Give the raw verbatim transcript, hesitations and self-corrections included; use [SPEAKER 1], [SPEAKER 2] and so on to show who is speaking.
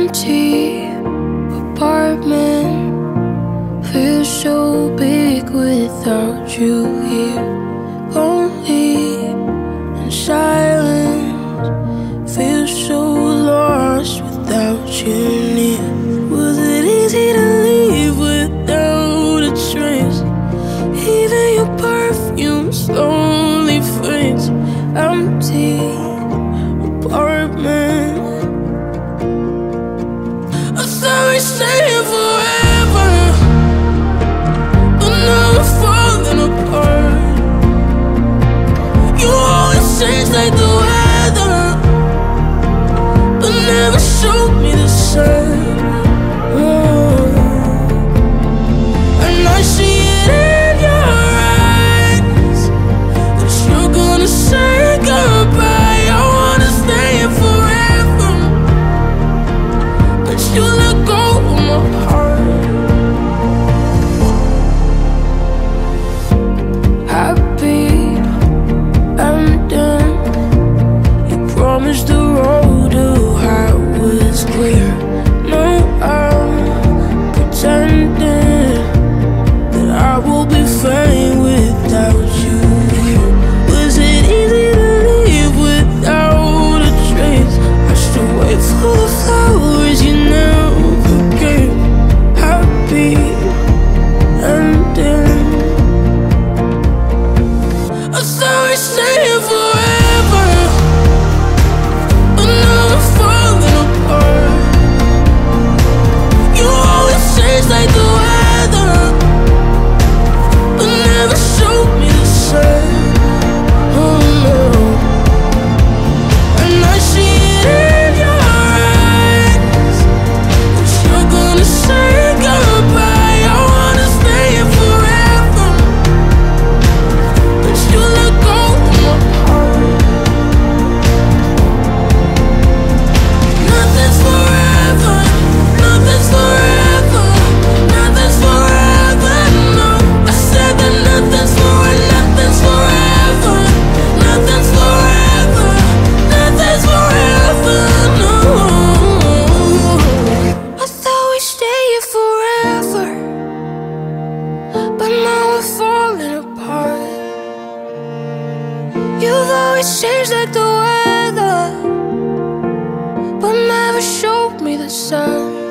[SPEAKER 1] empty apartment feels so big without you here. Lonely and silent, feels so lost without you near. Was it easy to leave without a trace? Even your perfume slowly fades. Empty apartment, I thought we'd stay forever, but now we're falling apart. You always change like the weather, but never showed me the sun. Oh. And I see it in your eyes that you're gonna say goodbye. I wanna stay here forever, but you let go of my heart. Happy I'm done. You promised the road to high was clear. No, I'm pretending that I will be fine without you here. Was it easy to leave without a trace? I still wait for the flowers you never gave. Happy ending, I thought we'd stay here forever, but now we're falling apart. You always change like the weather, but never showed me the sun. Oh no. And I see it in your eyes that you're gonna say goodbye. I wanna stay here forever, but you let go of my heart. Nothing's forever, nothing's forever, nothing's forever, no. I said that nothing's forever, nothing's forever, nothing's forever, nothing's forever, no. I thought we'd stay here forever, but now we're falling apart. You've always changed like the weather, but never showed me the sun.